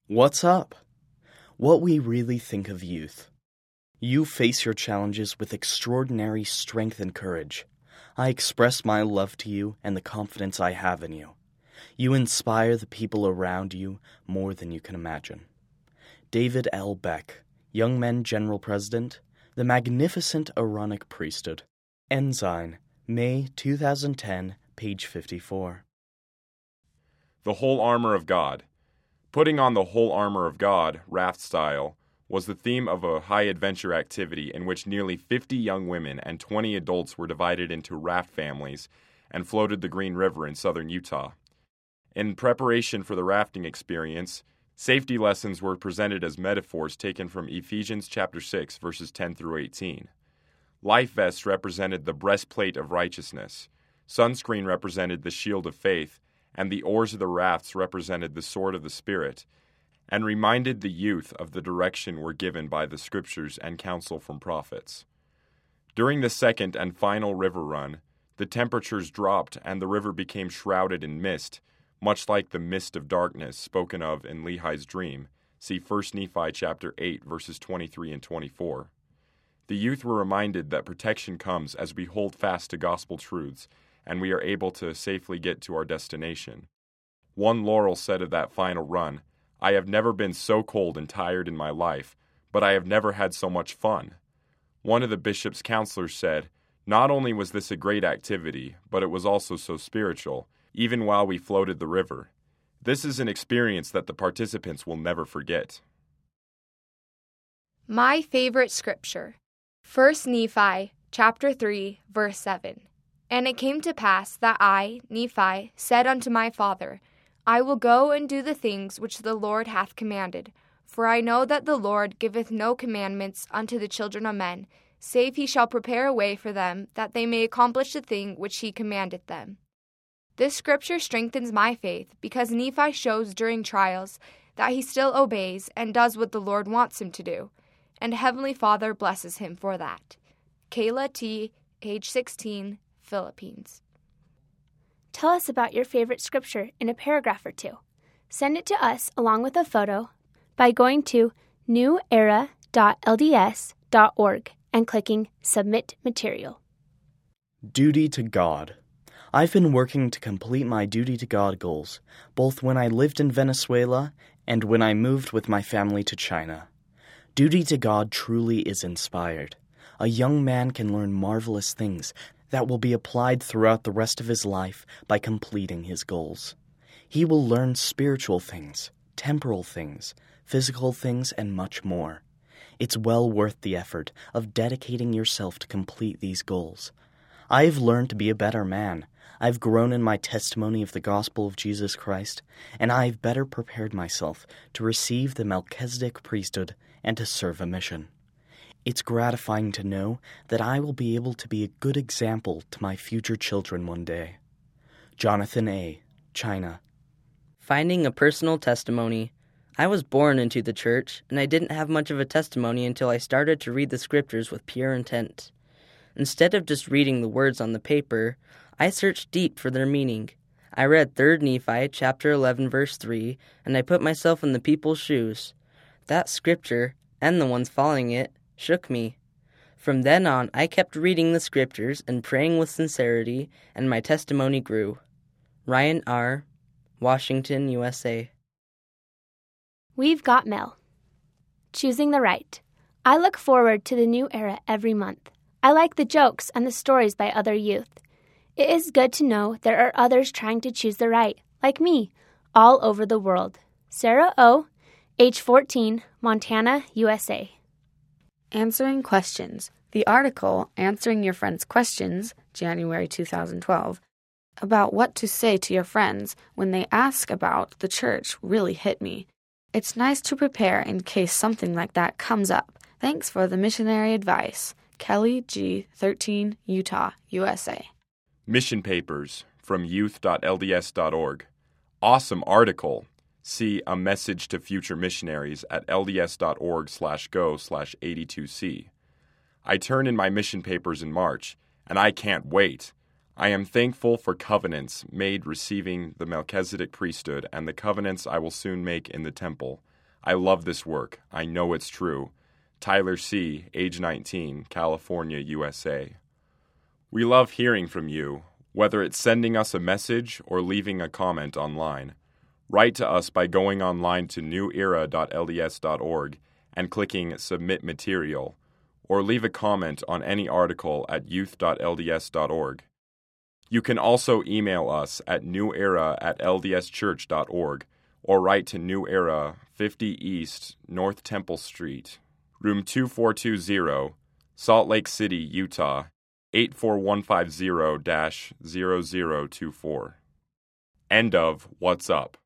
What's up? What we really think of youth. You face your challenges with extraordinary strength and courage. I express my love to you and the confidence I have in you. You inspire the people around you more than you can imagine. David L. Beck, Young Men General President, The Magnificent Aaronic Priesthood. Ensign, May 2010, page 54. The whole armor of God. Putting on the whole armor of God, raft style, was the theme of a high-adventure activity in which nearly 50 young women and 20 adults were divided into raft families and floated the Green River in southern Utah. In preparation for the rafting experience, safety lessons were presented as metaphors taken from Ephesians chapter 6, verses 10 through 18. Life vests represented the breastplate of righteousness, sunscreen represented the shield of faith, and the oars of the rafts represented the sword of the Spirit, and reminded the youth of the direction we're given by the Scriptures and counsel from prophets. During the second and final river run, the temperatures dropped and the river became shrouded in mist, much like the mist of darkness spoken of in Lehi's dream. See 1 Nephi chapter 8, verses 23 and 24. The youth were reminded that protection comes as we hold fast to gospel truths, and we are able to safely get to our destination. One Laurel said of that final run, "I have never been so cold and tired in my life, but I have never had so much fun." One of the bishop's counselors said, "Not only was this a great activity, but it was also so spiritual, even while we floated the river. This is an experience that the participants will never forget." My favorite scripture, 1 Nephi chapter 3, verse 7. And it came to pass that I, Nephi, said unto my father, I will go and do the things which the Lord hath commanded. For I know that the Lord giveth no commandments unto the children of men, save he shall prepare a way for them, that they may accomplish the thing which he commandeth them. This scripture strengthens my faith, because Nephi shows during trials that he still obeys and does what the Lord wants him to do, and Heavenly Father blesses him for that. Kayla T., age 16, Philippines. Tell us about your favorite scripture in a paragraph or two. Send it to us along with a photo by going to newera.lds.org and clicking Submit Material. Duty to God. I've been working to complete my duty to God goals, both when I lived in Venezuela and when I moved with my family to China. Duty to God truly is inspired. A young man can learn marvelous things that will be applied throughout the rest of his life by completing his goals. He will learn spiritual things, temporal things, physical things, and much more. It's well worth the effort of dedicating yourself to complete these goals. I've learned to be a better man. I've grown in my testimony of the gospel of Jesus Christ, and I've better prepared myself to receive the Melchizedek priesthood and to serve a mission. It's gratifying to know that I will be able to be a good example to my future children one day. Jonathan A., China. Finding a personal testimony. I was born into the church, and I didn't have much of a testimony until I started to read the scriptures with pure intent. Instead of just reading the words on the paper, I searched deep for their meaning. I read 3 Nephi chapter 11, verse 3, and I put myself in the people's shoes. That scripture, and the ones following it, shook me. From then on, I kept reading the scriptures and praying with sincerity, and my testimony grew. Ryan R., Washington, USA. We've got Mel. Choosing the right. I look forward to the new era every month. I like the jokes and the stories by other youth. It is good to know there are others trying to choose the right, like me, all over the world. Sarah O., age 14, Montana, USA. Answering questions. The article, Answering Your Friends' Questions, January 2012, about what to say to your friends when they ask about the church really hit me. It's nice to prepare in case something like that comes up. Thanks for the missionary advice. Kelly G., 13, Utah, USA. Mission Papers from youth.lds.org. Awesome article. See A Message to Future Missionaries at lds.org/go/82c. I turn in my mission papers in March, and I can't wait. I am thankful for covenants made receiving the Melchizedek priesthood and the covenants I will soon make in the temple. I love this work. I know it's true. Tyler C., age 19, California, USA. We love hearing from you, whether it's sending us a message or leaving a comment online. Write to us by going online to newera.lds.org and clicking Submit Material, or leave a comment on any article at youth.lds.org. You can also email us at newera@ldschurch.org or write to New Era, 50 East, North Temple Street, room 2420, Salt Lake City, Utah, 84150-0024. End of What's Up.